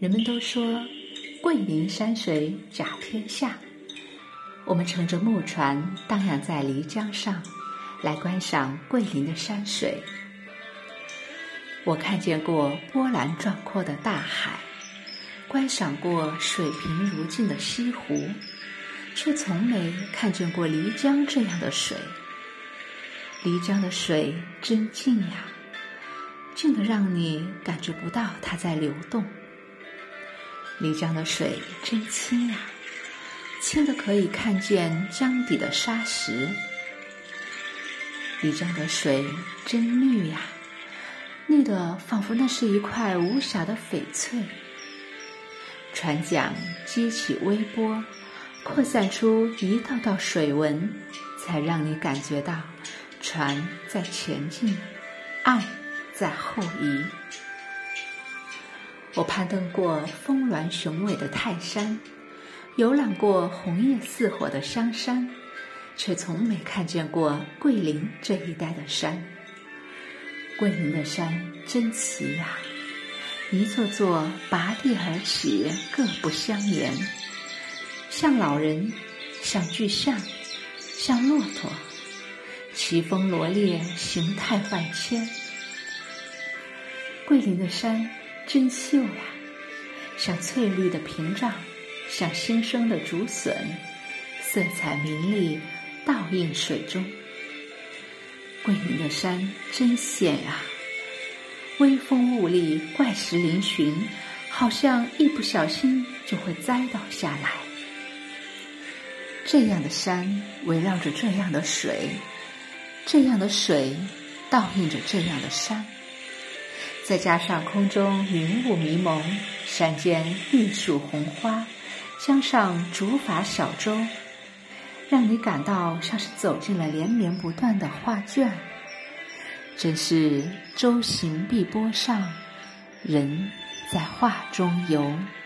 人们都说桂林山水甲天下，我们乘着木船荡漾在漓江上，来观赏桂林的山水。我看见过波澜壮阔的大海，观赏过水平如镜的西湖，却从没看见过漓江这样的水。漓江的水真静呀，静得让你感觉不到它在流动。漓江的水真清呀，清得可以看见江底的沙石。漓江的水真绿呀，绿得仿佛那是一块无瑕的翡翠。船桨激起微波，扩散出一道道水纹，才让你感觉到船在前进，岸在后移。我攀登过峰峦雄伟的泰山，游览过红叶似火的香山，却从没看见过桂林这一带的山。桂林的山真奇呀，一座座拔地而起，各不相沿，像老人，像巨象，像骆驼，奇峰罗列，形态万千。桂林的山真秀呀，像翠绿的屏障，像新生的竹笋，色彩明丽，倒映水中。桂林的山真险呀，微风兀立，怪石嶙峋，好像一不小心就会栽倒下来。这样的山围绕着这样的水，这样的水倒映着这样的山，再加上空中云雾迷蒙，山间绿树红花，江上竹筏小舟，让你感到像是走进了连绵不断的画卷。真是舟行碧波上，人在画中游。